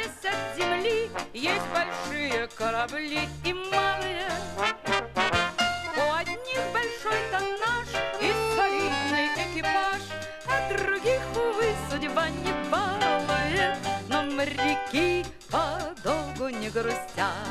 Оторвавшись от земли, есть большие корабли и малые. У одних большой тоннаж и солидный экипаж, а других, увы, судьба не балует. Но моряки подолгу не грустят.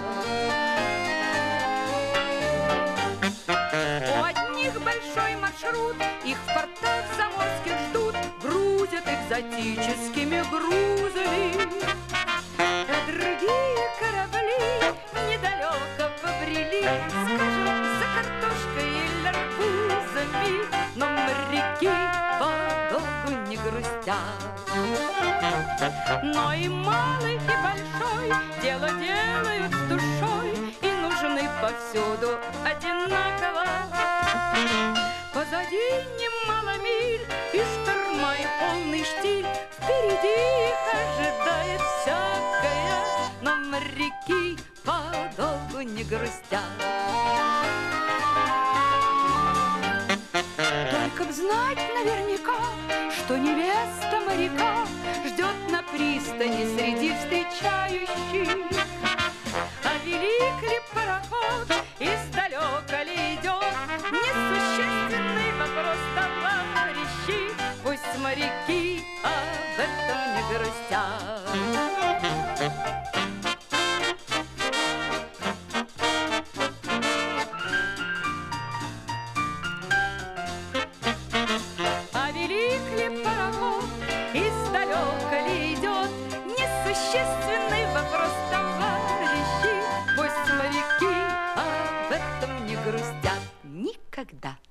У одних большой маршрут, их в портах заморских ждут, грузят экзотическими грузами. А другие корабли недалеко побрели, скажем, за картошкой или арбузами. Но моряки подолгу не грустят. Но и малый, и большой дело делают с душой и нужны повсюду одинаково. Позади немало миль и шторма, и полный штиль, впереди их ожидает всякое. Но моряки подолгу не грустят. Только б знать наверняка, что невеста моряка ждет на пристани среди встречающих. А велик ли пароход, издалека ли идет, несущественный вопрос, товарищи. Пусть моряки об этом не грустят. А велик ли пароход, издалека ли идет, несущественный вопрос, товарищи. Пусть моряки об этом не грустят никогда.